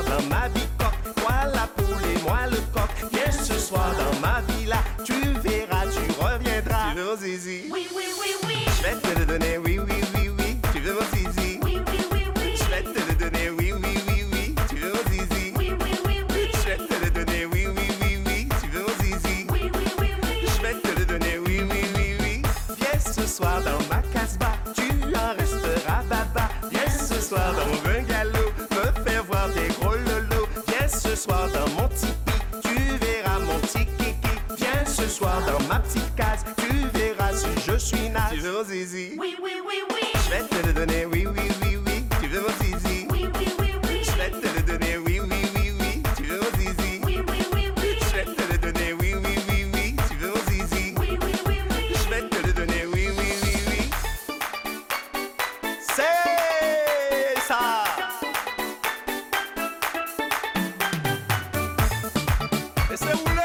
dans ma bicoque. Toi la poule et moi le coq. Viens ce soir dans ma villa. Tu verras, tu reviendras. Tu veux mon zizi? Oui, oui, oui, oui. Je vais te le donner, oui, oui, oui, oui. Tu veux mon zizi? Oui, oui, oui, oui. Je vais te le donner, oui, oui, oui, oui. Tu veux mon zizi? Oui, oui, oui, oui. Je vais te le donner, oui, oui, oui, oui. Tu veux mon zizi? Oui, oui, oui, oui. Je vais te le donner, oui, oui, oui, oui. Viens ce soir dans ma casbah, tu en resteras baba. Viens ce soir dans mon bungalow, me faire voir tes gros lolos. Viens ce soir dans mon tipi, tu verras mon petit kiki. Viens ce soir dans ma petite case, tu verras si je suis naze. Tu veux mon zizi? Oui, oui, oui, oui. Je vais te le donner, oui, oui, oui, oui. Tu veux mon zizi? Oui, oui, oui, oui. Je vais te le donner, oui, oui, oui, oui. Tu veux mon zizi? Oui, oui, oui, oui. Je vais te le donner, oui, oui, oui, oui. Tu veux mon zizi? Oui, oui, oui, oui. Je vais te le donner, oui, oui, oui, oui. C'est ça! Et c'est roulé!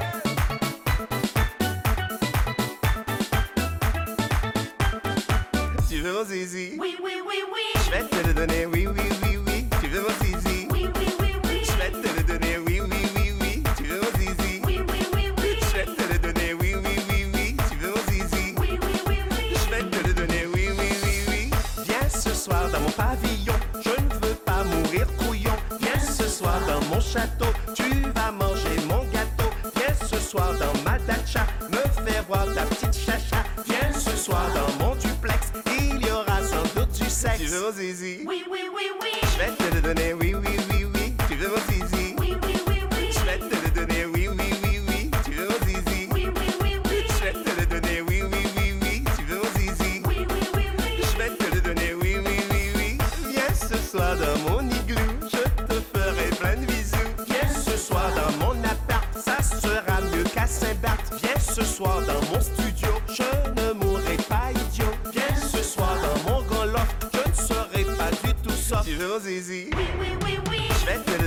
Tu veux mon zizi? Oui, oui, oui, oui. Je vais te le donner, oui, oui, oui, oui. Tu veux mon zizi? Oui, oui, oui, oui. Je vais te le donner, oui, oui, oui, oui. Tu veux mon zizi? Oui, oui, oui, oui. Je vais te le donner, oui, oui, oui, oui. Tu veux mon zizi? Oui, oui, oui, oui. Je vais te le donner, oui, oui, oui, oui. Viens ce soir dans mon pavillon, je ne veux pas mourir couillon. Viens ce soir dans mon château, tu vas manger mon gâteau. Viens ce soir dans ma dacha, me faire voir ta petite chacha. Viens ce soir dans mon duplex, il y aura sans doute du sexe. Tu veux mon zizi? Oui, oui, oui, oui. Je vais te le donner, oui, oui, oui, oui. Tu veux mon zizi? Oui, oui, oui, oui. Je vais te le donner, oui, oui, oui, oui. Tu veux mon zizi? Oui, oui, oui, oui. Je vais te le donner, oui, oui, oui, oui. Tu veux mon zizi? Oui, oui, oui, oui. Je vais te le donner, oui, oui, oui, oui. Viens ce soir dans mon igloo, je te ferai plein de bisous. Viens ce soir dans mon appart, ça sera mieux qu'à Saint-Barth. Viens ce soir dans mon studio, je ne mourrai pas idiot. Viens ce soir dans mon grand loft, je ne serai pas du tout soft. Tu veux mon zizi? Oui, oui, oui, oui. Je vais te